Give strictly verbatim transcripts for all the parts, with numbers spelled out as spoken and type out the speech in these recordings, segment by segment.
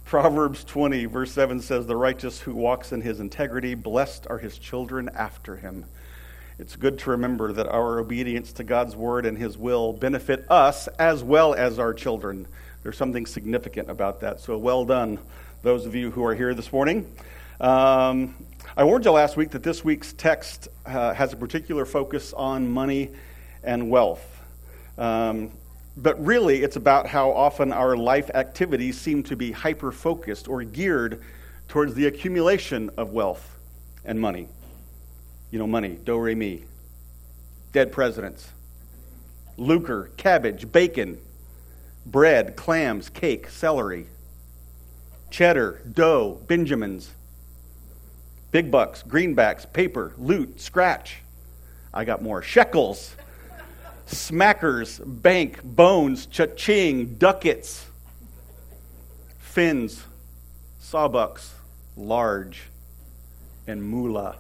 Proverbs twenty, verse seven says, "The righteous who walks in his integrity, blessed are his children after him." It's good to remember that our obedience to God's word and his will benefit us as well as our children. There's something significant about that. So well done, those of you who are here this morning. Um, I warned you last week that this week's text uh, has a particular focus on money and wealth. Um, but really, it's about how often our life activities seem to be hyper-focused or geared towards the accumulation of wealth and money. You know, money, do-re-mi, dead presidents, lucre, cabbage, bacon, bread, clams, cake, celery, cheddar, dough, Benjamins, big bucks, greenbacks, paper, loot, scratch. I got more. Shekels, smackers, bank, bones, cha-ching, ducats, fins, sawbucks, large, and moolah.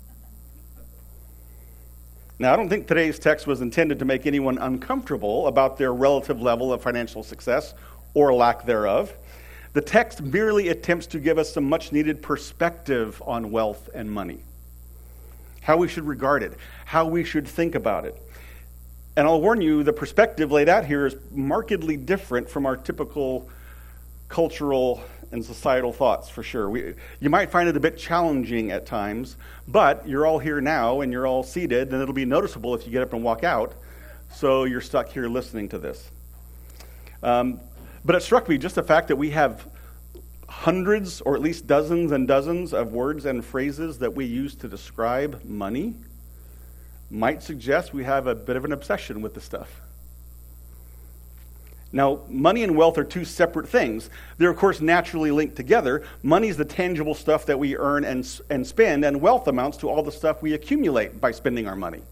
Now, I don't think today's text was intended to make anyone uncomfortable about their relative level of financial success or lack thereof. The text merely attempts to give us some much-needed perspective on wealth and money, how we should regard it, how we should think about it. And I'll warn you, the perspective laid out here is markedly different from our typical cultural and societal thoughts, for sure. We, you might find it a bit challenging at times, but you're all here now and you're all seated, and it'll be noticeable if you get up and walk out, so you're stuck here listening to this. Um, but it struck me just the fact that we have hundreds or at least dozens and dozens of words and phrases that we use to describe money might suggest we have a bit of an obsession with the stuff. Now, money and wealth are two separate things. They're, of course, naturally linked together. Money is the tangible stuff that we earn and, and spend, and wealth amounts to all the stuff we accumulate by spending our money.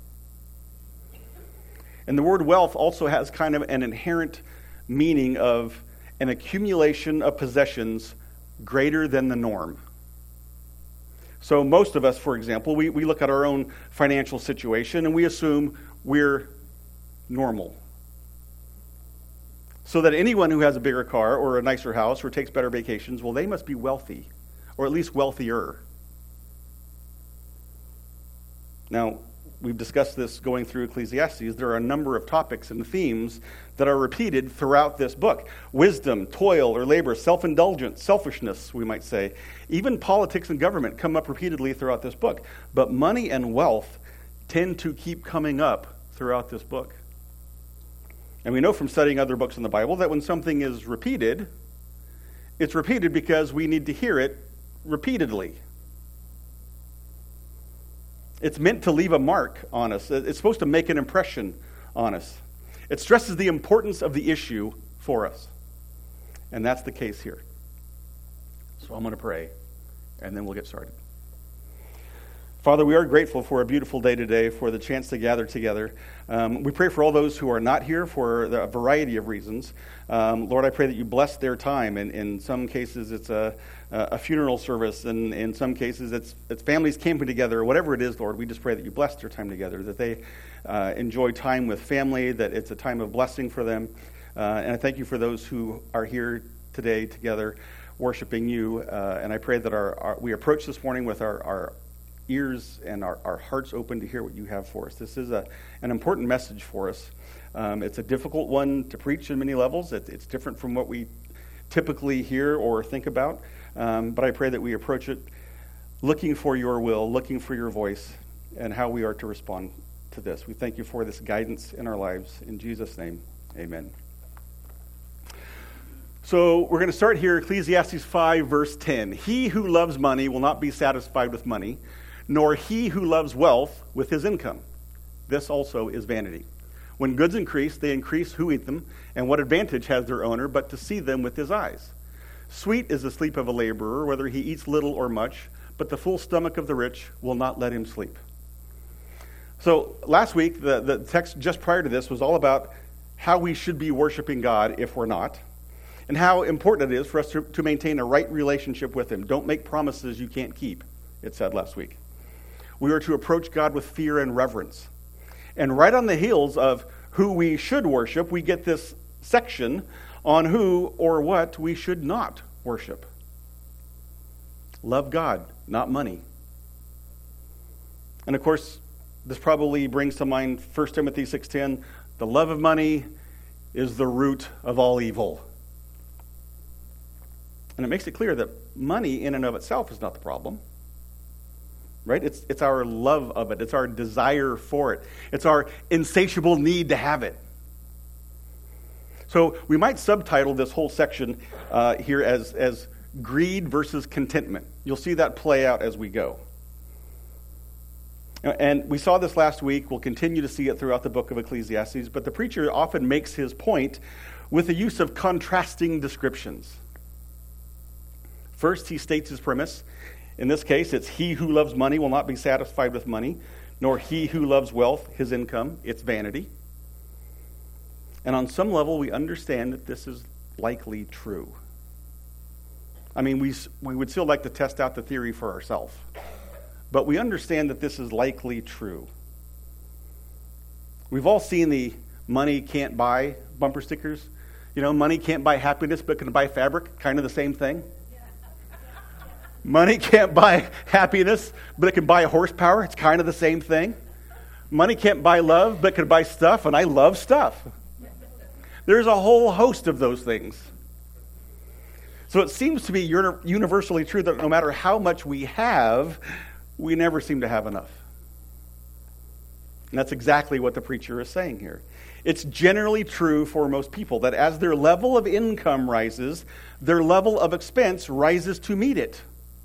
And the word wealth also has kind of an inherent meaning of an accumulation of possessions greater than the norm. So most of us, for example, we, we look at our own financial situation and we assume we're normal. So that anyone who has a bigger car or a nicer house or takes better vacations, well, they must be wealthy, or at least wealthier. Now, we've discussed this going through Ecclesiastes. There are a number of topics and themes that are repeated throughout this book. Wisdom, toil or labor, self-indulgence, selfishness, we might say. Even politics and government come up repeatedly throughout this book. But money and wealth tend to keep coming up throughout this book. And we know from studying other books in the Bible that when something is repeated, it's repeated because we need to hear it repeatedly. It's meant to leave a mark on us. It's supposed to make an impression on us. It stresses the importance of the issue for us. And that's the case here. So I'm going to pray, and then we'll get started. Father, we are grateful for a beautiful day today, for the chance to gather together. Um, we pray for all those who are not here for a variety of reasons. Um, Lord, I pray that you bless their time. And in some cases, it's a, a funeral service, and in some cases, it's, it's families camping together, or whatever it is, Lord. We just pray that you bless their time together, that they uh, enjoy time with family, that it's a time of blessing for them. Uh, and I thank you for those who are here today together worshiping you. Uh, and I pray that our, our we approach this morning with our, our ears and our, our hearts open to hear what you have for us. This is a an important message for us. Um, it's a difficult one to preach in many levels. It, it's different from what we typically hear or think about. Um, but I pray that we approach it looking for your will, looking for your voice, and how we are to respond to this. We thank you for this guidance in our lives. In Jesus' name, amen. So we're going to start here, Ecclesiastes five, verse ten. He who loves money will not be satisfied with money, nor he who loves wealth with his income. This also is vanity. When goods increase, they increase who eat them, and what advantage has their owner but to see them with his eyes? Sweet is the sleep of a laborer, whether he eats little or much, but the full stomach of the rich will not let him sleep. So last week, the, the text just prior to this was all about how we should be worshiping God if we're not, and how important it is for us to, to maintain a right relationship with him. Don't make promises you can't keep, it said last week. We are to approach God with fear and reverence. And right on the heels of who we should worship, we get this section on who or what we should not worship. Love God, not money. And of course, this probably brings to mind First Timothy six ten, the love of money is the root of all evil. And it makes it clear that money in and of itself is not the problem. Right? It's, it's our love of it. It's our desire for it. It's our insatiable need to have it. So we might subtitle this whole section uh, here as, as greed versus contentment. You'll see that play out as we go. And we saw this last week. We'll continue to see it throughout the book of Ecclesiastes. But the preacher often makes his point with the use of contrasting descriptions. First, he states his premise. In this case, it's he who loves money will not be satisfied with money, nor he who loves wealth, his income, it's vanity. And on some level, we understand that this is likely true. I mean, we, we would still like to test out the theory for ourselves. But we understand that this is likely true. We've all seen the money can't buy bumper stickers. You know, money can't buy happiness, but can buy fabric. Kind of the same thing. Money can't buy happiness, but it can buy horsepower. It's kind of the same thing. Money can't buy love, but it can buy stuff, and I love stuff. There's a whole host of those things. So it seems to be universally true that no matter how much we have, we never seem to have enough. And that's exactly what the preacher is saying here. It's generally true for most people that as their level of income rises, their level of expense rises to meet it.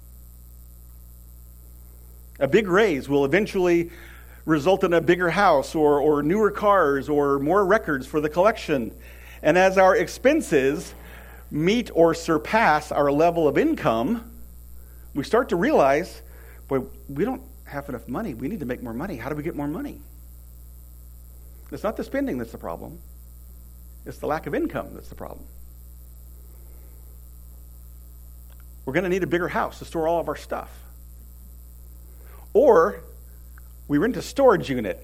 A big raise will eventually result in a bigger house or, or newer cars or more records for the collection. And as our expenses meet or surpass our level of income, we start to realize, boy, we don't have enough money. We need to make more money. How do we get more money? It's not the spending that's the problem. It's the lack of income that's the problem. We're going to need a bigger house to store all of our stuff. Or we rent a storage unit.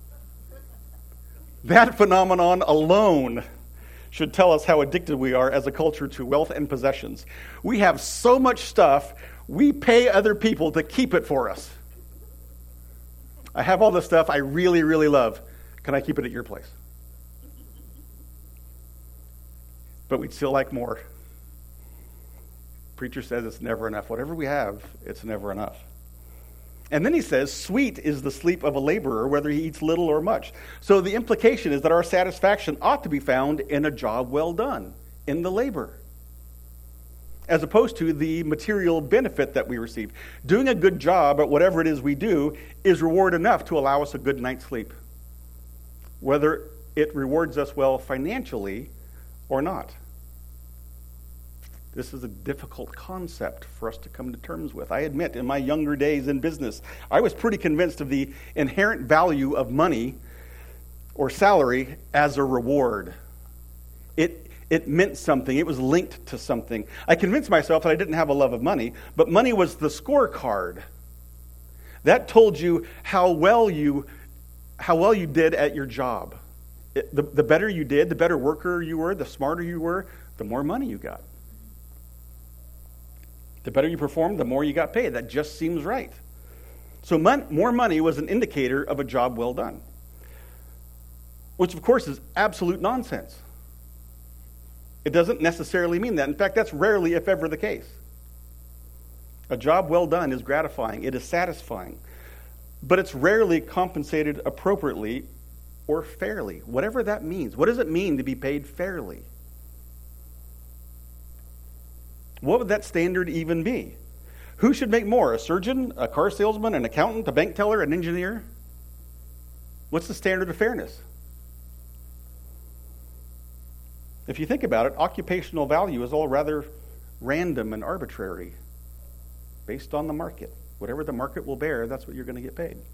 That phenomenon alone should tell us how addicted we are as a culture to wealth and possessions. We have so much stuff, we pay other people to keep it for us. I have all this stuff I really, really love. Can I keep it at your place? But we'd still like more. Preacher says it's never enough. Whatever we have, it's never enough. And then he says, sweet is the sleep of a laborer, whether he eats little or much. So the implication is that our satisfaction ought to be found in a job well done, in the labor, as opposed to the material benefit that we receive. Doing a good job at whatever it is we do is reward enough to allow us a good night's sleep, whether it rewards us well financially or not. This is a difficult concept for us to come to terms with. I admit, in my younger days in business, I was pretty convinced of the inherent value of money or salary as a reward. It, it meant something. It was linked to something. I convinced myself that I didn't have a love of money, but money was the scorecard. That told you how well you, how well you did at your job. It, the, the better you did, the better worker you were, the smarter you were, the more money you got. The better you performed, the more you got paid. That just seems right. So mon- more money was an indicator of a job well done, which of course is absolute nonsense. It doesn't necessarily mean that. In fact, that's rarely, if ever, the case. A job well done is gratifying. It is satisfying. But it's rarely compensated appropriately or fairly, whatever that means. What does it mean to be paid fairly? What would that standard even be? Who should make more? A surgeon, a car salesman, an accountant, a bank teller, an engineer? What's the standard of fairness? If you think about it, occupational value is all rather random and arbitrary, based on the market. Whatever the market will bear, that's what you're going to get paid.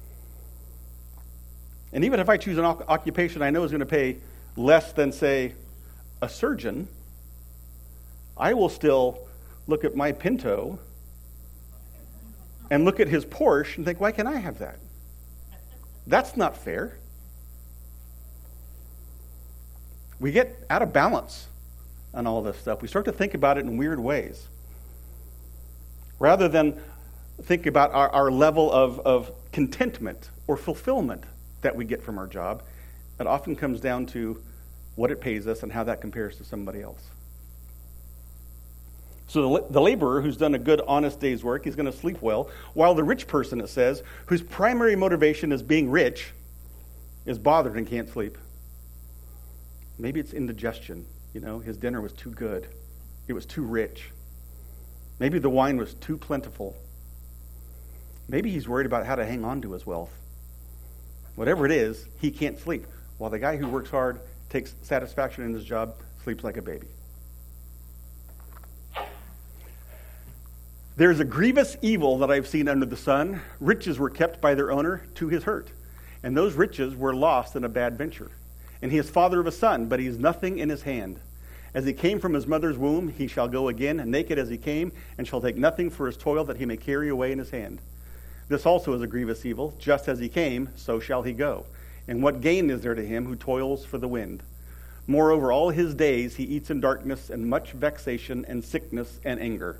And even if I choose an occupation I know is going to pay less than, say, a surgeon, I will still look at my Pinto and look at his Porsche and think, why can't I have that? That's not fair. We get out of balance on all this stuff. We start to think about it in weird ways. Rather than think about our, our level of, of contentment or fulfillment that we get from our job, it often comes down to what it pays us and how that compares to somebody else. So the, the laborer who's done a good, honest day's work, he's going to sleep well, while the rich person, it says, whose primary motivation is being rich, is bothered and can't sleep. Maybe it's indigestion. You know, his dinner was too good. It was too rich. Maybe the wine was too plentiful. Maybe he's worried about how to hang on to his wealth. Whatever it is, he can't sleep, while the guy who works hard, takes satisfaction in his job, sleeps like a baby. There's a grievous evil that I've seen under the sun. Riches were kept by their owner to his hurt, and those riches were lost in a bad venture. And he is father of a son, but he has nothing in his hand. As he came from his mother's womb, he shall go again, naked as he came, and shall take nothing for his toil that he may carry away in his hand. This also is a grievous evil. Just as he came, so shall he go. And what gain is there to him who toils for the wind? Moreover, all his days he eats in darkness, and much vexation and sickness and anger.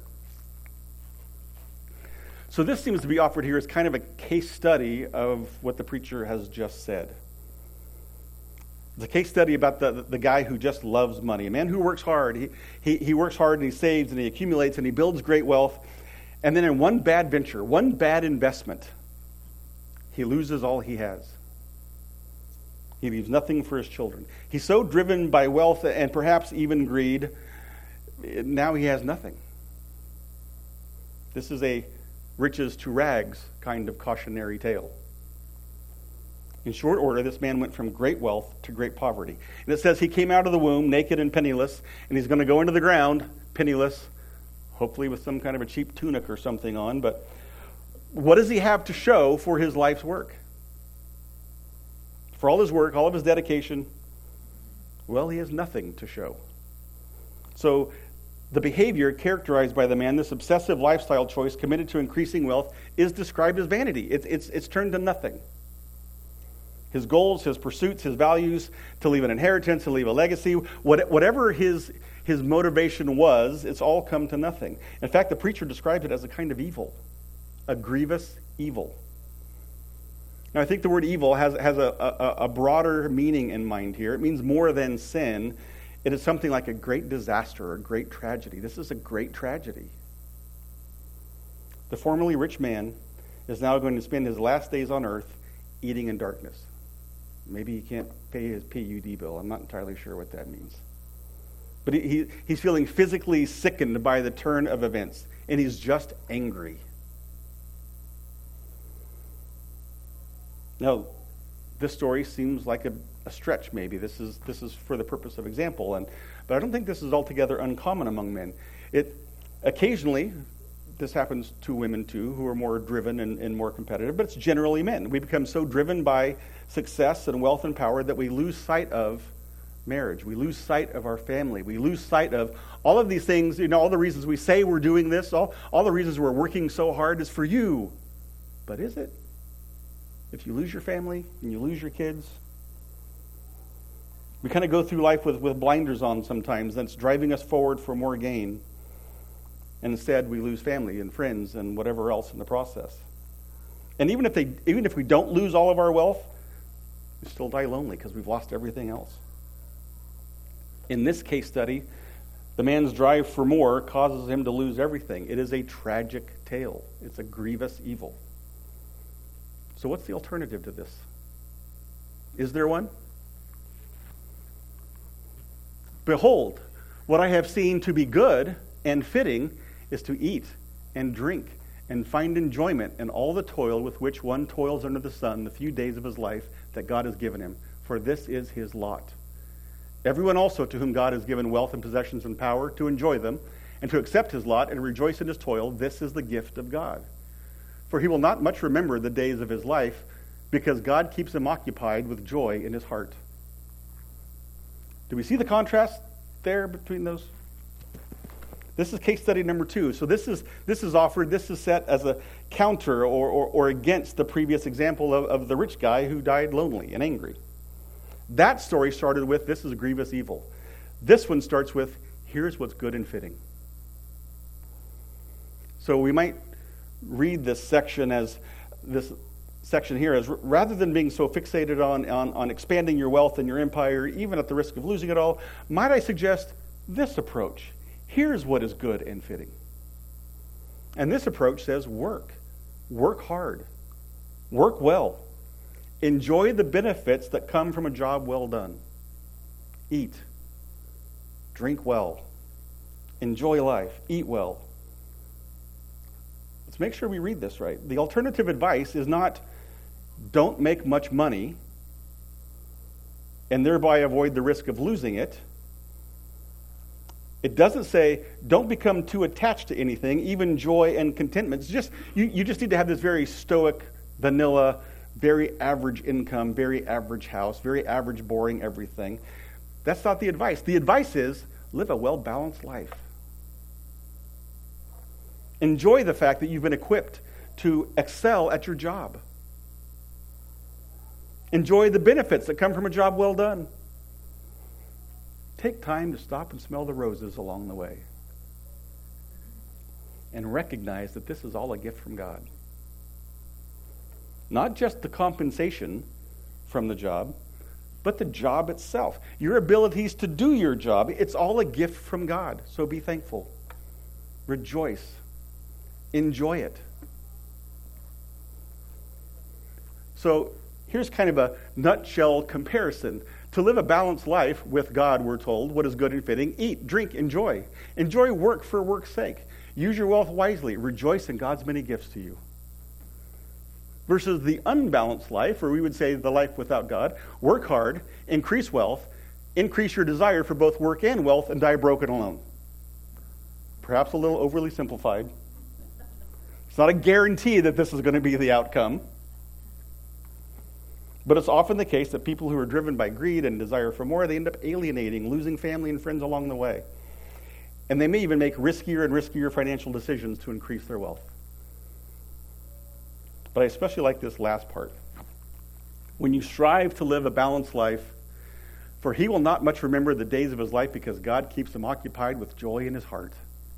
So this seems to be offered here as kind of a case study of what the preacher has just said. It's a case study about the, the guy who just loves money, a man who works hard. He, he, he works hard and he saves and he accumulates and he builds great wealth. And then in one bad venture, one bad investment, he loses all he has. He leaves nothing for his children. He's so driven by wealth and perhaps even greed, now he has nothing. This is a riches to rags kind of cautionary tale. In short order, this man went from great wealth to great poverty. And it says he came out of the womb naked and penniless, and he's going to go into the ground penniless, hopefully with some kind of a cheap tunic or something on. But what does he have to show for his life's work? For all his work, all of his dedication, well, he has nothing to show. So the behavior characterized by the man, this obsessive lifestyle choice committed to increasing wealth, is described as vanity. It's, it's, it's turned to nothing. His goals, his pursuits, his values, to leave an inheritance, to leave a legacy, what, whatever his, his motivation was, it's all come to nothing. In fact, the preacher describes it as a kind of evil, a grievous evil. Now, I think the word evil has, has a, a, a broader meaning in mind here. It means more than sin. It is something like a great disaster or a great tragedy. This is a great tragedy. The formerly rich man is now going to spend his last days on earth eating in darkness. Maybe he can't pay his P U D bill. I'm not entirely sure what that means. But he, he, he's feeling physically sickened by the turn of events, and he's just angry. Now, this story seems like a, a stretch, maybe. This is this is for the purpose of example, and but I don't think this is altogether uncommon among men. It occasionally, this happens to women too, who are more driven and, and more competitive, but it's generally men. We become so driven by success and wealth and power that we lose sight of marriage. We lose sight of our family. We lose sight of all of these things, you know, all the reasons we say we're doing this, all, all the reasons we're working so hard is for you. But is it? If you lose your family and you lose your kids, we kind of go through life with, with blinders on sometimes. That's driving us forward for more gain. And instead, we lose family and friends and whatever else in the process. And even if they, even if we don't lose all of our wealth, we still die lonely because we've lost everything else. In this case study, the man's drive for more causes him to lose everything. It is a tragic tale. It's a grievous evil. So what's the alternative to this? Is there one? Behold, what I have seen to be good and fitting is to eat and drink and find enjoyment in all the toil with which one toils under the sun the few days of his life that God has given him, for this is his lot. Everyone also to whom God has given wealth and possessions and power to enjoy them and to accept his lot and rejoice in his toil, this is the gift of God. For he will not much remember the days of his life, because God keeps him occupied with joy in his heart. Do we see the contrast there between those? This is case study number two. So this is this is offered, this is set as a counter or, or, or against the previous example of, of the rich guy who died lonely and angry. That story started with, this is a grievous evil. This one starts with, Here's what's good and fitting. So we might read this section as this section here as rather than being so fixated on, on, on expanding your wealth and your empire, even at the risk of losing it all, might I suggest this approach? Here's what is good and fitting. And this approach says work. Work hard. Work well. Enjoy the benefits that come from a job well done. Eat. Drink well. Enjoy life. Eat well. Let's make sure we read this right. The alternative advice is not don't make much money and thereby avoid the risk of losing it. It doesn't say don't become too attached to anything, even joy and contentment. It's just you, you just need to have this very stoic, vanilla, very average income, very average house, very average, boring everything. That's not the advice. The advice is live a well-balanced life. Enjoy the fact that you've been equipped to excel at your job. Enjoy the benefits that come from a job well done. Take time to stop and smell the roses along the way. And recognize that this is all a gift from God. Not just the compensation from the job, but the job itself. Your abilities to do your job, it's all a gift from God. So be thankful. Rejoice. Enjoy it. So here's kind of a nutshell comparison. To live a balanced life with God, we're told, what is good and fitting, eat, drink, enjoy. Enjoy work for work's sake. Use your wealth wisely. Rejoice in God's many gifts to you. Versus the unbalanced life, or we would say the life without God, work hard, increase wealth, increase your desire for both work and wealth, and die broken alone. Perhaps a little overly simplified. It's not a guarantee that this is going to be the outcome. But it's often the case that people who are driven by greed and desire for more, they end up alienating, losing family and friends along the way. And they may even make riskier and riskier financial decisions to increase their wealth. But I especially like this last part. When you strive to live a balanced life, for he will not much remember the days of his life because God keeps him occupied with joy in his heart.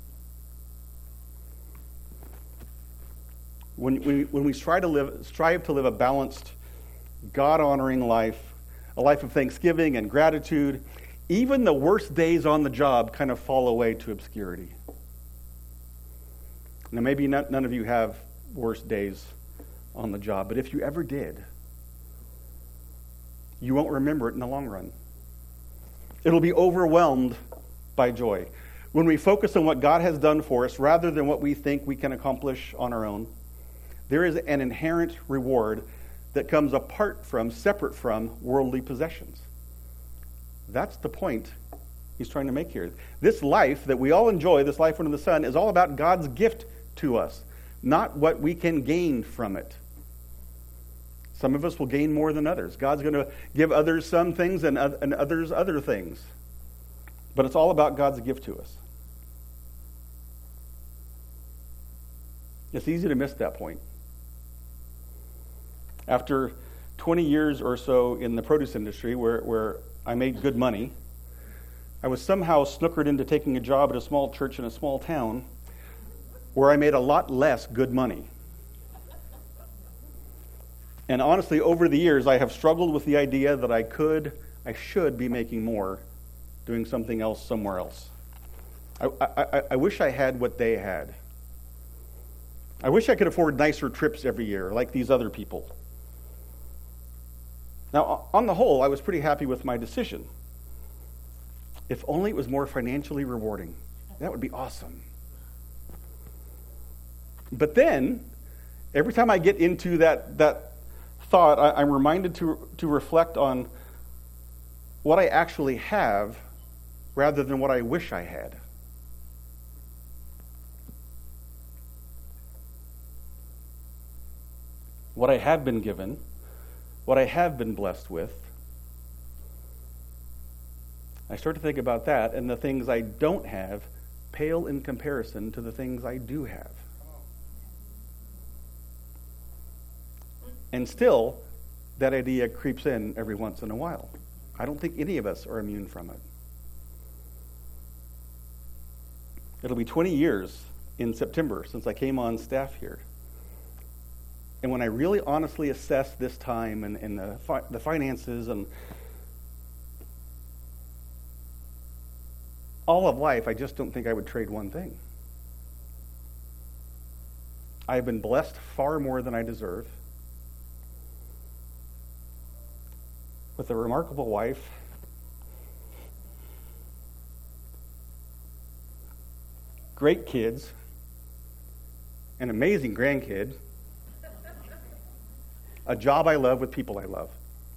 When we, when we strive to live, strive to live a balanced, God-honoring life, a life of thanksgiving and gratitude, even the worst days on the job kind of fall away to obscurity. Now, maybe not, none of you have worst days on the job, but if you ever did, you won't remember it in the long run. It'll be overwhelmed by joy. When we focus on what God has done for us rather than what we think we can accomplish on our own, there is an inherent reward that comes apart from, separate from, worldly possessions. That's the point he's trying to make here. This life that we all enjoy, this life under the sun, is all about God's gift to us, not what we can gain from it. Some of us will gain more than others. God's going to give others some things and, and others other things. But it's all about God's gift to us. It's easy to miss that point. After twenty years or so in the produce industry where, where I made good money, I was somehow snookered into taking a job at a small church in a small town where I made a lot less good money. And honestly, over the years, I have struggled with the idea that I could, I should be making more doing something else somewhere else. I, I, I wish I had what they had. I wish I could afford nicer trips every year, like these other people. Now, on the whole, I was pretty happy with my decision. If only it was more financially rewarding. That would be awesome. But then, every time I get into that, that thought, I, I'm reminded to, to reflect on what I actually have rather than what I wish I had. What I have been given, what I have been blessed with. I start to think about that, and the things I don't have pale in comparison to the things I do have. And still, that idea creeps in every once in a while. I don't think any of us are immune from it. It'll be twenty years in September since I came on staff here. And when I really honestly assess this time and, and the, fi- the finances and all of life, I just don't think I would trade one thing. I've been blessed far more than I deserve, with a remarkable wife, great kids, an amazing grandkid, a job I love with people I love.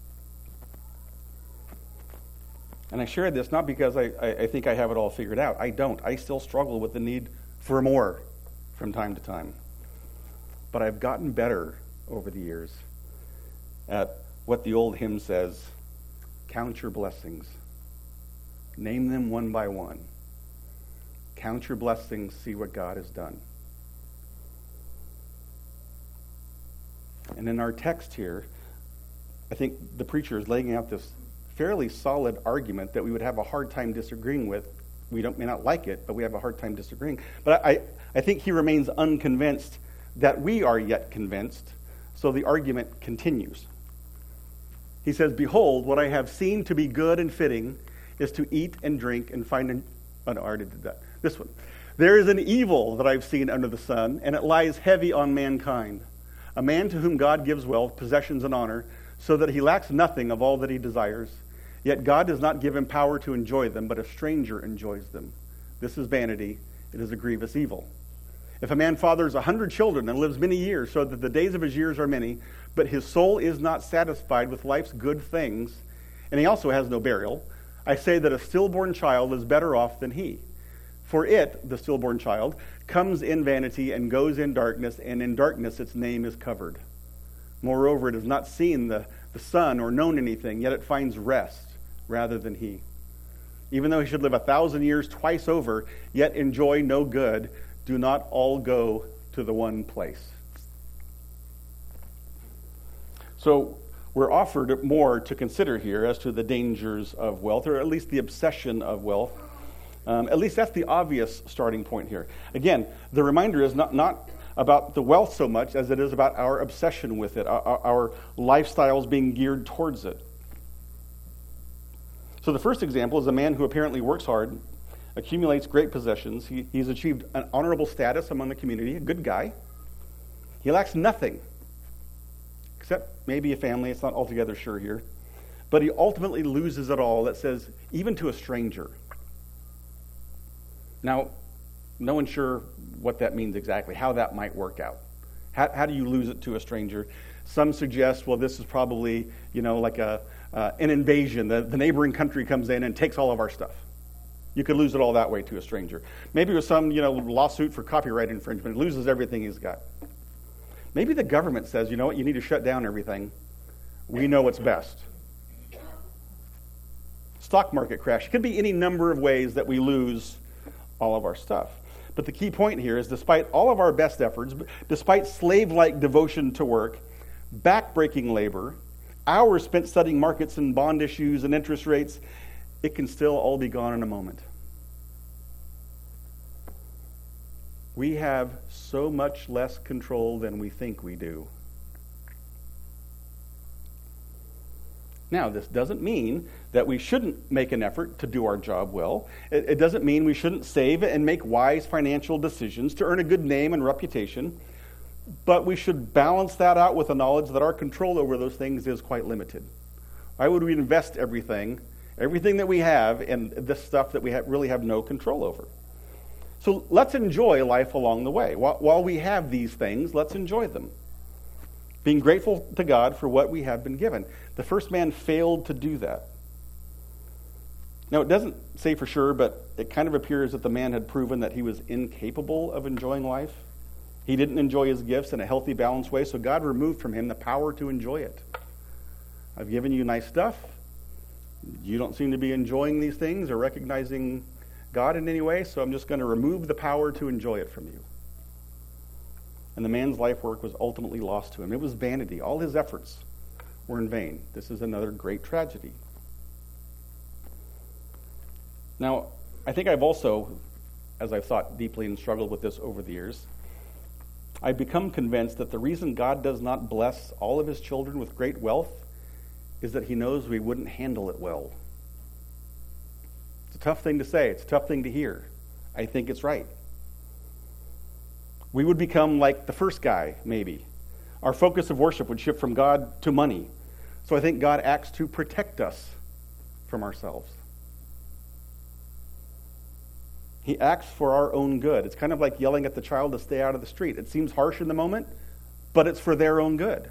And I share this not because I, I, I think I have it all figured out. I don't. I still struggle with the need for more from time to time. But I've gotten better over the years at what the old hymn says, count your blessings. Name them one by one. Count your blessings, see what God has done. And in our text here, I think the preacher is laying out this fairly solid argument that we would have a hard time disagreeing with. We don't, may not like it, but we have a hard time disagreeing. But I, I think he remains unconvinced that we are yet convinced, so the argument continues. He says, behold, what I have seen to be good and fitting is to eat and drink and find an... Oh, no, I already did that. This one. There is an evil that I've seen under the sun, and it lies heavy on mankind. A man to whom God gives wealth, possessions, and honor, so that he lacks nothing of all that he desires. Yet God does not give him power to enjoy them, but a stranger enjoys them. This is vanity. It is a grievous evil. If a man fathers a hundred children and lives many years, so that the days of his years are many, but his soul is not satisfied with life's good things, and he also has no burial, I say that a stillborn child is better off than he. For it, the stillborn child, comes in vanity and goes in darkness, and in darkness its name is covered. Moreover, it has not seen the, the sun or known anything, yet it finds rest rather than he. Even though he should live a thousand years twice over, yet enjoy no good, do not all go to the one place. So we're offered more to consider here as to the dangers of wealth, or at least the obsession of wealth. Um, at least that's the obvious starting point here. Again, the reminder is not, not about the wealth so much as it is about our obsession with it, our, our lifestyles being geared towards it. So the first example is a man who apparently works hard, accumulates great possessions. He, he's achieved an honorable status among the community, a good guy. He lacks nothing, except maybe a family. It's not altogether sure here. But he ultimately loses it all, that says, even to a stranger. Now, no one's sure what that means exactly, how that might work out. How, how do you lose it to a stranger? Some suggest, well, this is probably, you know, like a uh, an invasion. The, the neighboring country comes in and takes all of our stuff. You could lose it all that way to a stranger. Maybe with some, you know, lawsuit for copyright infringement, he loses everything he's got. Maybe the government says, you know what, you need to shut down everything. We know what's best. Stock market crash. It could be any number of ways that we lose all of our stuff. But the key point here is, despite all of our best efforts, despite slave-like devotion to work, backbreaking labor, hours spent studying markets and bond issues and interest rates, it can still all be gone in a moment. We have so much less control than we think we do. Now, this doesn't mean that we shouldn't make an effort to do our job well. It, it doesn't mean we shouldn't save and make wise financial decisions to earn a good name and reputation. But we should balance that out with the knowledge that our control over those things is quite limited. Why would we invest everything, everything that we have, in this stuff that we have, really have no control over? So let's enjoy life along the way. While, while we have these things, let's enjoy them. Being grateful to God for what we have been given. The first man failed to do that. Now, it doesn't say for sure, but it kind of appears that the man had proven that he was incapable of enjoying life. He didn't enjoy his gifts in a healthy, balanced way, so God removed from him the power to enjoy it. I've given you nice stuff. You don't seem to be enjoying these things or recognizing God in any way, so I'm just going to remove the power to enjoy it from you. And the man's life work was ultimately lost to him. It was vanity. All his efforts were in vain. This is another great tragedy. Now, I think I've also as I've thought deeply and struggled with this over the years, I've become convinced that the reason God does not bless all of his children with great wealth is that he knows we wouldn't handle it well. It's a tough thing to say. It's a tough thing to hear. I think it's right. We would become like the first guy, maybe. Our focus of worship would shift from God to money. So I think God acts to protect us from ourselves. He acts for our own good. It's kind of like yelling at the child to stay out of the street. It seems harsh in the moment, but it's for their own good.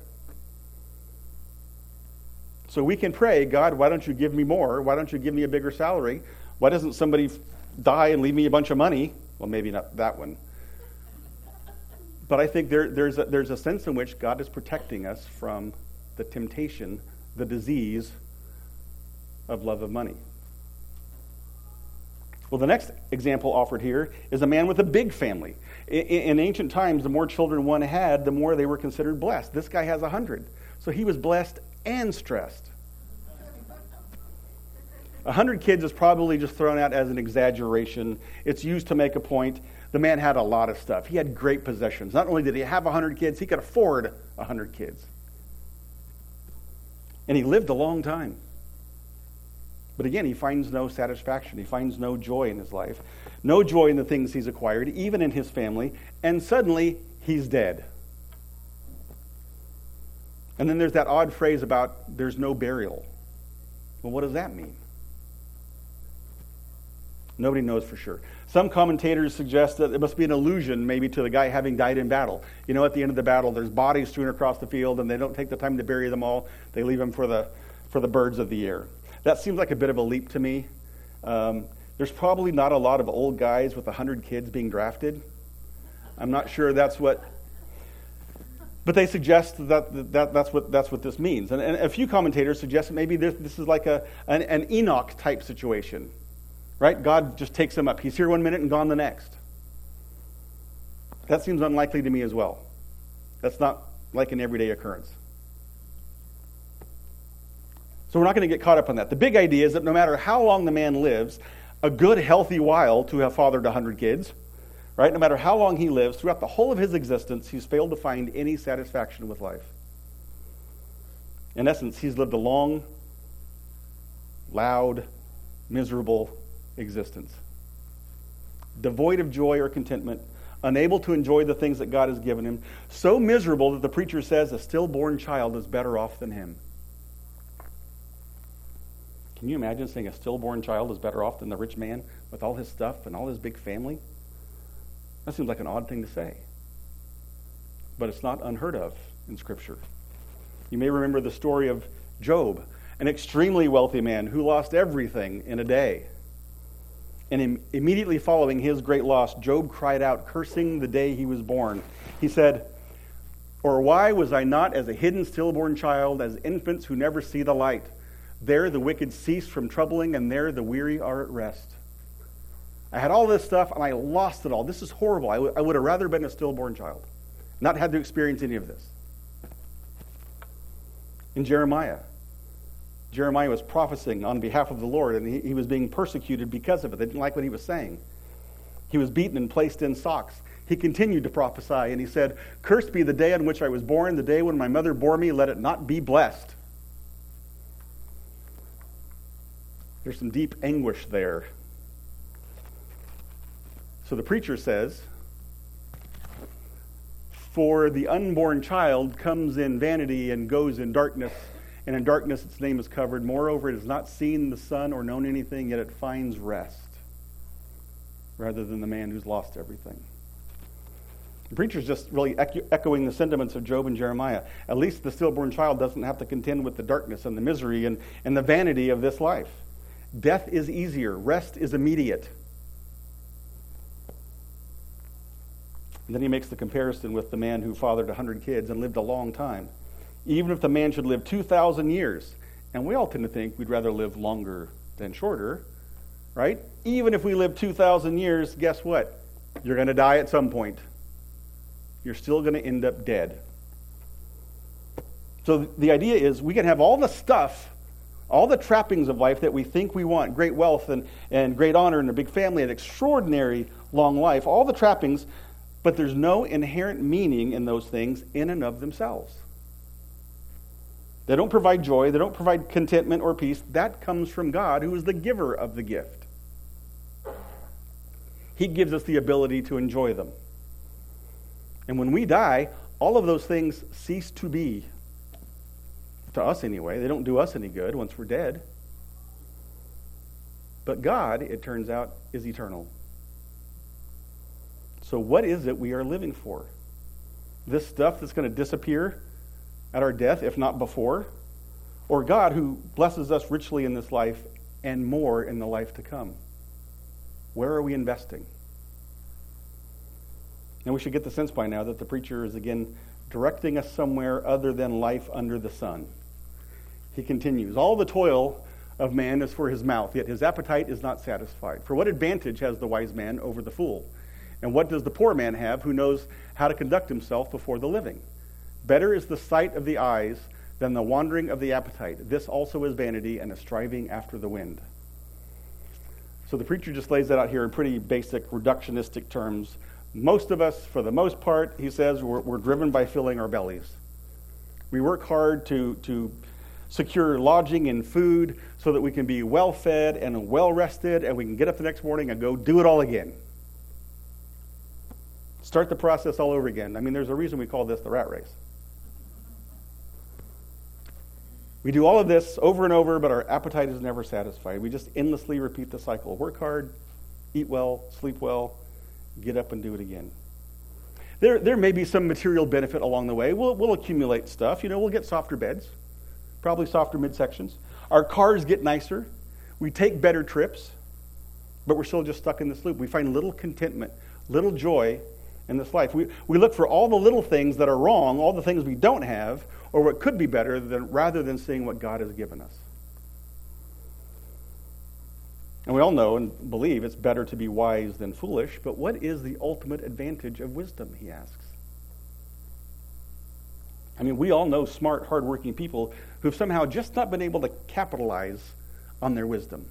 So we can pray, God, why don't you give me more? Why don't you give me a bigger salary? Why doesn't somebody die and leave me a bunch of money? Well, maybe not that one. But I think there, there's, a, there's a sense in which God is protecting us from the temptation, the disease of love of money. Well, the next example offered here is a man with a big family. In, in ancient times, the more children one had, the more they were considered blessed. This guy has a hundred. So he was blessed and stressed. A hundred kids is probably just thrown out as an exaggeration. It's used to make a point. The man had a lot of stuff. He had great possessions. Not only did he have a hundred kids, he could afford a hundred kids. And he lived a long time. But again, he finds no satisfaction. He finds no joy in his life. No joy in the things he's acquired, even in his family. And suddenly, he's dead. And then there's that odd phrase about there's no burial. Well, what does that mean? Nobody knows for sure. Some commentators suggest that it must be an allusion maybe to the guy having died in battle. You know, at the end of the battle, there's bodies strewn across the field, and they don't take the time to bury them all. They leave them for the for the birds of the air. That seems like a bit of a leap to me. Um, there's probably not a lot of old guys with a hundred kids being drafted. I'm not sure that's what... But they suggest that, that that's what that's what this means. And, and a few commentators suggest that maybe this, this is like a an, an Enoch-type situation. Right? God just takes him up. He's here one minute and gone the next. That seems unlikely to me as well. That's not like an everyday occurrence. So we're not going to get caught up on that. The big idea is that no matter how long the man lives, a good, healthy while to have fathered a hundred kids, right? No matter how long he lives, throughout the whole of his existence, he's failed to find any satisfaction with life. In essence, he's lived a long, loud, miserable existence. Devoid of joy or contentment, unable to enjoy the things that God has given him, so miserable that the preacher says a stillborn child is better off than him. Can you imagine saying a stillborn child is better off than the rich man with all his stuff and all his big family? That seems like an odd thing to say. But it's not unheard of in Scripture. You may remember the story of Job, an extremely wealthy man who lost everything in a day. And im- immediately following his great loss, Job cried out, cursing the day he was born. He said, "Or why was I not as a hidden stillborn child, as infants who never see the light? There the wicked cease from troubling, and there the weary are at rest. I had all this stuff, and I lost it all. This is horrible. I, w- I would have rather been a stillborn child, not had to experience any of this." In Jeremiah, Jeremiah was prophesying on behalf of the Lord, and he, he was being persecuted because of it. They didn't like what he was saying. He was beaten and placed in stocks. He continued to prophesy, and he said, "Cursed be the day on which I was born, the day when my mother bore me, let it not be blessed." There's some deep anguish there. So the preacher says, "For the unborn child comes in vanity and goes in darkness, and in darkness its name is covered. Moreover, it has not seen the sun or known anything, yet it finds rest, rather than the man who's lost everything." The preacher's just really echoing the sentiments of Job and Jeremiah. At least the stillborn child doesn't have to contend with the darkness and the misery and, and the vanity of this life. Death is easier. Rest is immediate. And then he makes the comparison with the man who fathered a hundred kids and lived a long time. Even if the man should live two thousand years, and we all tend to think we'd rather live longer than shorter, right? Even if we live two thousand years, guess what? You're going to die at some point. You're still going to end up dead. So the idea is we can have all the stuff All the trappings of life that we think we want, great wealth and, and great honor and a big family and extraordinary long life, all the trappings, but there's no inherent meaning in those things in and of themselves. They don't provide joy, they don't provide contentment or peace. That comes from God, who is the giver of the gift. He gives us the ability to enjoy them. And when we die, all of those things cease to be. To us anyway. They don't do us any good once we're dead. But God, it turns out, is eternal. So what is it we are living for? This stuff that's going to disappear at our death, if not before? Or God, who blesses us richly in this life and more in the life to come? Where are we investing? And we should get the sense by now that the preacher is again directing us somewhere other than life under the sun. He continues, all the toil of man is for his mouth, yet his appetite is not satisfied. For what advantage has the wise man over the fool? And what does the poor man have who knows how to conduct himself before the living? Better is the sight of the eyes than the wandering of the appetite. This also is vanity and a striving after the wind. So the preacher just lays that out here in pretty basic reductionistic terms. Most of us, for the most part, he says, we're, we're driven by filling our bellies. We work hard to, to secure lodging and food so that we can be well-fed and well-rested, and we can get up the next morning and go do it all again. Start the process all over again. I mean, there's a reason we call this the rat race. We do all of this over and over, but our appetite is never satisfied. We just endlessly repeat the cycle. Work hard, eat well, sleep well, get up and do it again. There, there may be some material benefit along the way. We'll, we'll accumulate stuff. You know, we'll get softer beds, probably softer midsections. Our cars get nicer. We take better trips, but we're still just stuck in this loop. We find little contentment, little joy in this life. We, we look for all the little things that are wrong, all the things we don't have, or what could be better, than, rather than seeing what God has given us. And we all know and believe it's better to be wise than foolish, but what is the ultimate advantage of wisdom, he asks. I mean, we all know smart, hardworking people who've somehow just not been able to capitalize on their wisdom.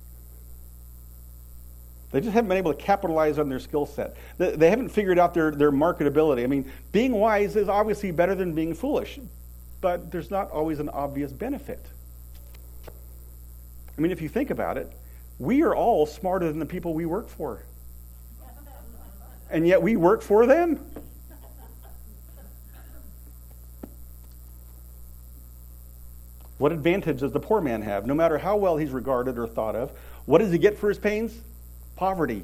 They just haven't been able to capitalize on their skill set. They, they haven't figured out their, their marketability. I mean, being wise is obviously better than being foolish, but there's not always an obvious benefit. I mean, if you think about it, we are all smarter than the people we work for. And yet we work for them. What advantage does the poor man have? No matter how well he's regarded or thought of, what does he get for his pains? Poverty.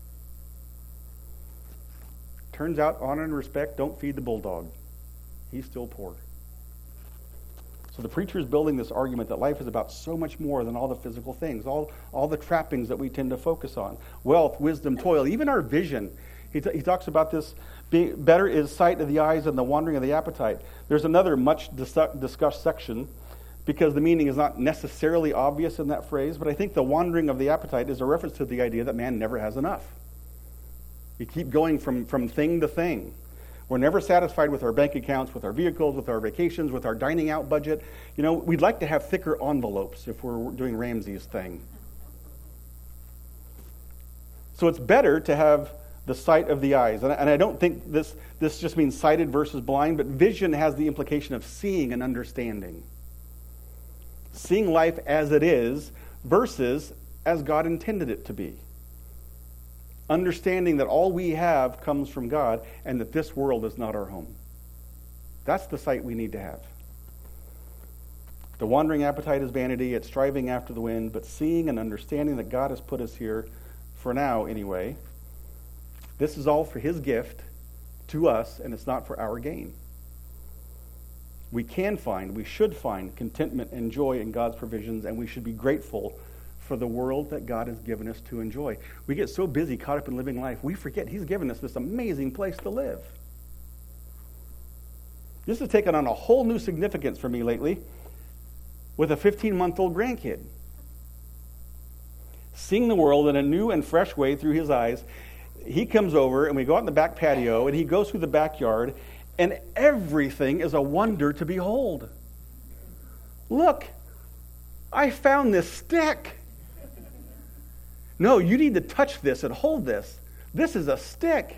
Turns out honor and respect don't feed the bulldog. He's still poor. So the preacher is building this argument that life is about so much more than all the physical things, all, all the trappings that we tend to focus on. Wealth, wisdom, toil, even our vision. He, t- he talks about this being better is sight of the eyes and the wandering of the appetite. There's another much dis- discussed section because the meaning is not necessarily obvious in that phrase, but I think the wandering of the appetite is a reference to the idea that man never has enough. We keep going from, from thing to thing. We're never satisfied with our bank accounts, with our vehicles, with our vacations, with our dining out budget. You know, we'd like to have thicker envelopes if we're doing Ramsey's thing. So it's better to have the sight of the eyes. And I, and I don't think this, this just means sighted versus blind, but vision has the implication of seeing and understanding. Seeing life as it is versus as God intended it to be. Understanding that all we have comes from God and that this world is not our home. That's the sight we need to have. The wandering appetite is vanity. It's striving after the wind, but seeing and understanding that God has put us here, for now anyway, this is all for his gift to us, and it's not for our gain. We can find, we should find contentment and joy in God's provisions, and we should be grateful for the world that God has given us to enjoy. We get so busy, caught up in living life, we forget he's given us this amazing place to live. This has taken on a whole new significance for me lately with a fifteen-month-old grandkid. Seeing the world in a new and fresh way through his eyes, he comes over and we go out in the back patio and he goes through the backyard and everything is a wonder to behold. Look, I found this stick. No, you need to touch this and hold this. This is a stick.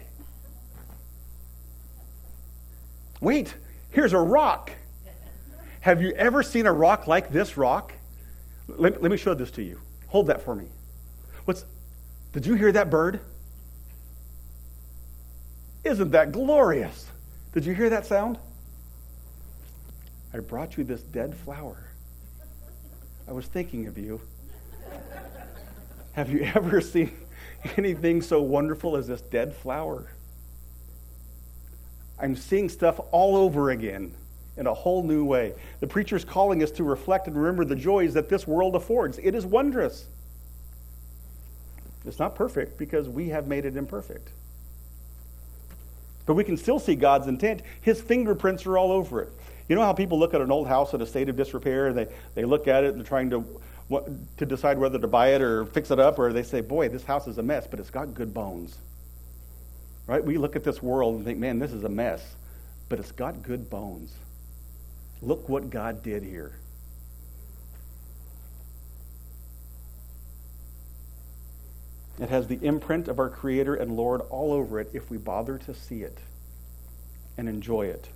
Wait, here's a rock. Have you ever seen a rock like this rock? Let, let me show this to you. Hold that for me. What's? Did you hear that bird? Isn't that glorious? Did you hear that sound? I brought you this dead flower. I was thinking of you. Have you ever seen anything so wonderful as this dead flower? I'm seeing stuff all over again in a whole new way. The preacher's calling us to reflect and remember the joys that this world affords. It is wondrous. It's not perfect because we have made it imperfect. But we can still see God's intent. His fingerprints are all over it. You know how people look at an old house in a state of disrepair, and they, they look at it and they're trying to what, to decide whether to buy it or fix it up, or they say, boy, this house is a mess, but it's got good bones. Right? We look at this world and think, man, this is a mess, but it's got good bones. Look what God did here. It has the imprint of our Creator and Lord all over it if we bother to see it and enjoy it.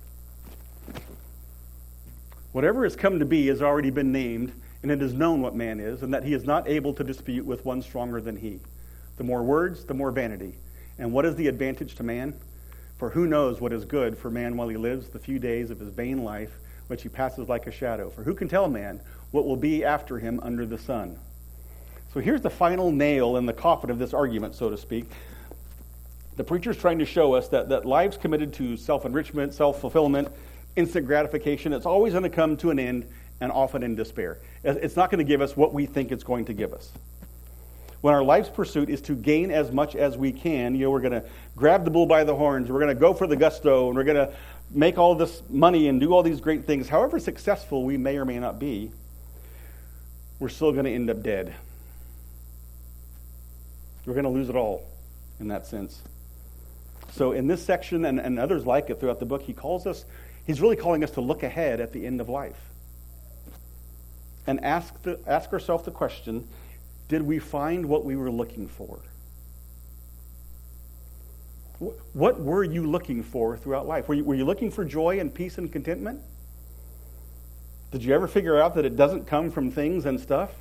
Whatever has come to be has already been named, and it is known what man is, and that he is not able to dispute with one stronger than he. The more words, the more vanity. And what is the advantage to man? For who knows what is good for man while he lives the few days of his vain life, which he passes like a shadow? For who can tell man what will be after him under the sun? So here's the final nail in the coffin of this argument, so to speak. The preacher's trying to show us that, that lives committed to self-enrichment, self-fulfillment, instant gratification, it's always going to come to an end, and often in despair. It's not going to give us what we think it's going to give us. When our life's pursuit is to gain as much as we can, you know, we're going to grab the bull by the horns, we're going to go for the gusto, and we're going to make all this money and do all these great things. However successful we may or may not be, we're still going to end up dead. We're going to lose it all in that sense. So in this section and, and others like it throughout the book, he calls us, he's really calling us to look ahead at the end of life and ask the, ask ourselves the question, did we find what we were looking for? What were you looking for throughout life? Were you, were you looking for joy and peace and contentment? Did you ever figure out that it doesn't come from things and stuff?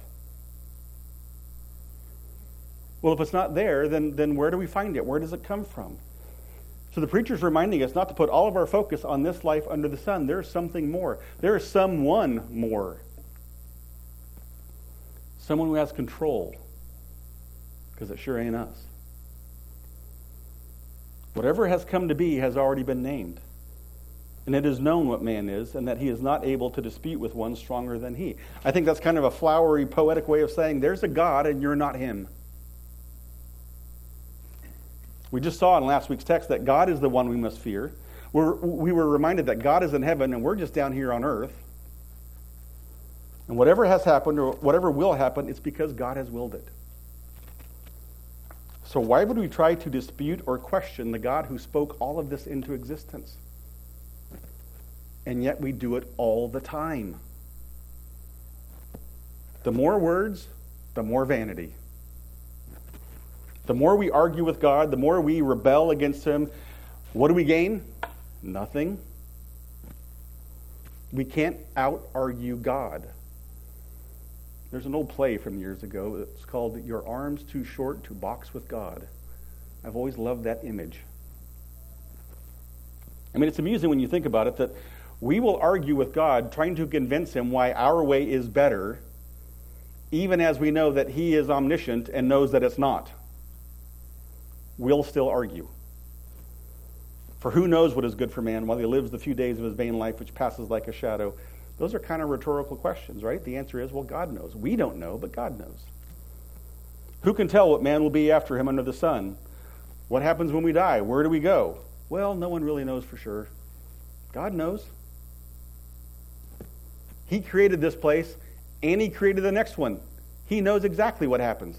Well, if it's not there, then, then where do we find it? Where does it come from? So the preacher's reminding us not to put all of our focus on this life under the sun. There's something more. There is someone more. Someone who has control. Because it sure ain't us. Whatever has come to be has already been named. And it is known what man is, and that he is not able to dispute with one stronger than he. I think that's kind of a flowery, poetic way of saying there's a God and you're not him. We just saw in last week's text that God is the one we must fear. We're, we were reminded that God is in heaven and we're just down here on earth. And whatever has happened or whatever will happen, it's because God has willed it. So why would we try to dispute or question the God who spoke all of this into existence? And yet we do it all the time. The more words, the more vanity. The more we argue with God, the more we rebel against him, what do we gain? Nothing. We can't out-argue God. There's an old play from years ago. It's called Your Arms Too Short to Box with God. I've always loved that image. I mean, it's amusing when you think about it that we will argue with God trying to convince him why our way is better, even as we know that he is omniscient and knows that it's not. We'll still argue. For who knows what is good for man while he lives the few days of his vain life which passes like a shadow? Those are kind of rhetorical questions, right? The answer is, well, God knows. We don't know, but God knows. Who can tell what man will be after him under the sun? What happens when we die? Where do we go? Well, no one really knows for sure. God knows. He created this place, and he created the next one. He knows exactly what happens.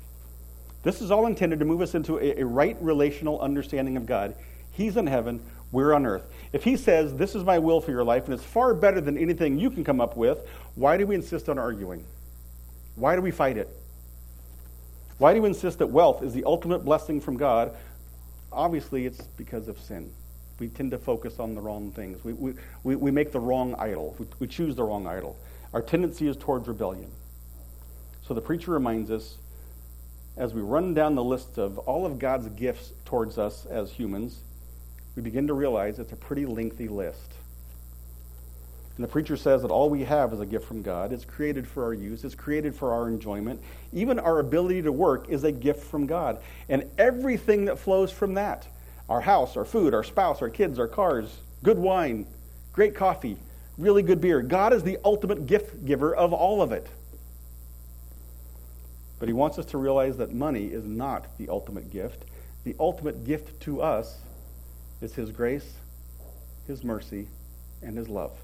This is all intended to move us into a, a right relational understanding of God. He's in heaven. We're on earth. If he says, this is my will for your life, and it's far better than anything you can come up with, why do we insist on arguing? Why do we fight it? Why do we insist that wealth is the ultimate blessing from God? Obviously, it's because of sin. We tend to focus on the wrong things. We, we, we, we make the wrong idol. We, we choose the wrong idol. Our tendency is towards rebellion. So the preacher reminds us, as we run down the list of all of God's gifts towards us as humans, we begin to realize it's a pretty lengthy list. And the preacher says that all we have is a gift from God. It's created for our use. It's created for our enjoyment. Even our ability to work is a gift from God. And everything that flows from that, our house, our food, our spouse, our kids, our cars, good wine, great coffee, really good beer. God is the ultimate gift giver of all of it. But he wants us to realize that money is not the ultimate gift. The ultimate gift to us is his grace, his mercy, and his love,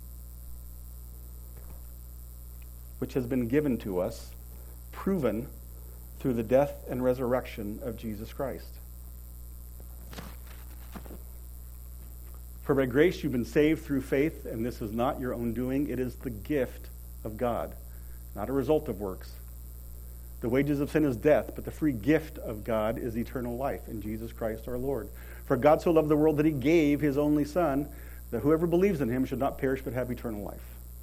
which has been given to us, proven through the death and resurrection of Jesus Christ. For by grace you've been saved through faith, and this is not your own doing. It is the gift of God, not a result of works. The wages of sin is death, but the free gift of God is eternal life in Jesus Christ our Lord. For God so loved the world that he gave his only Son, that whoever believes in him should not perish but have eternal life.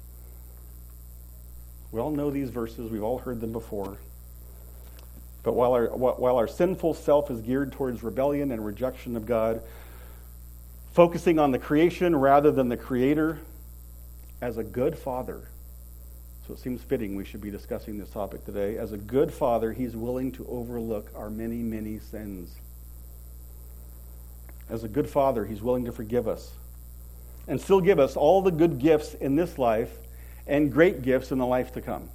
We all know these verses. We've all heard them before. But while our, while our sinful self is geared towards rebellion and rejection of God, focusing on the creation rather than the Creator, as a good Father, so it seems fitting we should be discussing this topic today. As a good Father, he's willing to overlook our many, many sins. As a good Father, he's willing to forgive us and still give us all the good gifts in this life and great gifts in the life to come.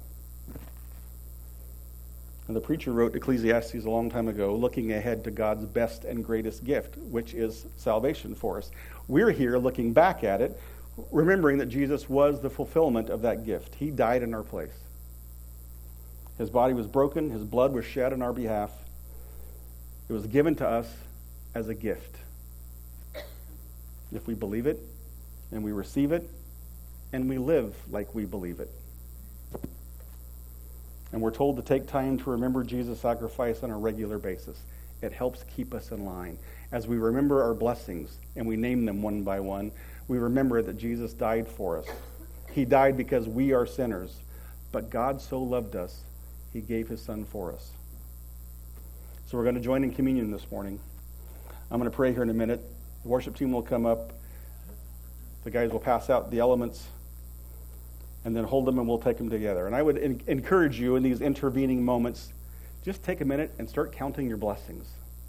And the preacher wrote Ecclesiastes a long time ago, looking ahead to God's best and greatest gift, which is salvation for us. We're here looking back at it, remembering that Jesus was the fulfillment of that gift. He died in our place. His body was broken. His blood was shed on our behalf. It was given to us as a gift. If we believe it, and we receive it, and we live like we believe it. And we're told to take time to remember Jesus' sacrifice on a regular basis. It helps keep us in line. As we remember our blessings, and we name them one by one, we remember that Jesus died for us. He died because we are sinners. But God so loved us, he gave his Son for us. So we're going to join in communion this morning. I'm going to pray here in a minute. The worship team will come up. The guys will pass out the elements and then hold them and we'll take them together. And I would in- encourage you in these intervening moments, just take a minute and start counting your blessings.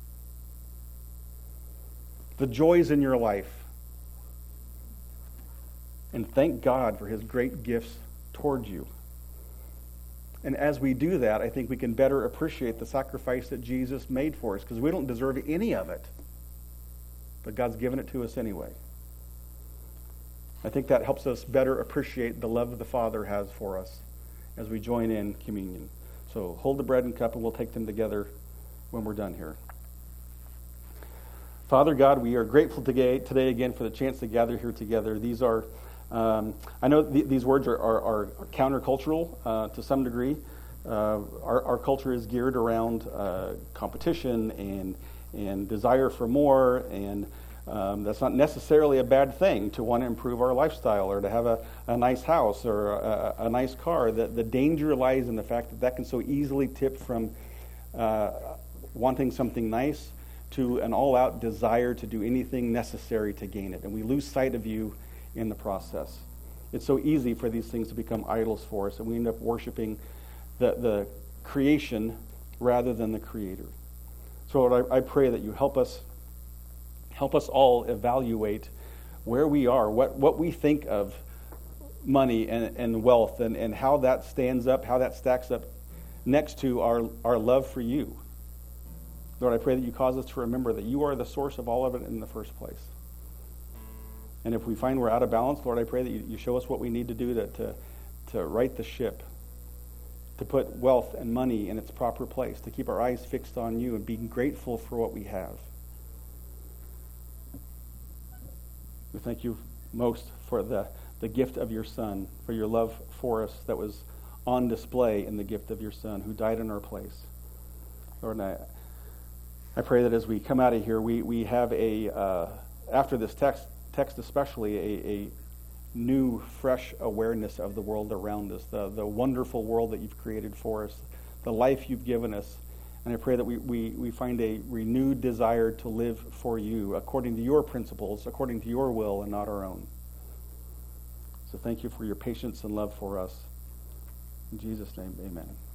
The joys in your life. And thank God for his great gifts toward you. And as we do that, I think we can better appreciate the sacrifice that Jesus made for us, because we don't deserve any of it. But God's given it to us anyway. I think that helps us better appreciate the love the Father has for us as we join in communion. So hold the bread and cup and we'll take them together when we're done here. Father God, we are grateful today, today again for the chance to gather here together. These are, um, I know th- these words are, are, are countercultural uh, to some degree. Uh, our, our culture is geared around uh, competition and and desire for more, and um, that's not necessarily a bad thing to want to improve our lifestyle or to have a, a nice house or a, a nice car. The, the danger lies in the fact that that can so easily tip from uh, wanting something nice to an all-out desire to do anything necessary to gain it, and we lose sight of you in the process. It's so easy for these things to become idols for us, and we end up worshiping the, the creation rather than the Creator. So Lord, I, I pray that you help us help us all evaluate where we are, what, what we think of money and, and wealth, and, and how that stands up, how that stacks up next to our, our love for you. Lord, I pray that you cause us to remember that you are the source of all of it in the first place. And if we find we're out of balance, Lord, I pray that you, you show us what we need to do to, to, to right the ship, to put wealth and money in its proper place, to keep our eyes fixed on you and be grateful for what we have. thank you most for the, the gift of your Son, for your love for us that was on display in the gift of your Son, who died in our place. Lord, and I, I pray that as we come out of here, we, we have a, uh, after this text, text especially, a, a new, fresh awareness of the world around us, the, the wonderful world that you've created for us, the life you've given us. And I pray that we, we, we find a renewed desire to live for you, according to your principles, according to your will, and not our own. So thank you for your patience and love for us. In Jesus' name, amen.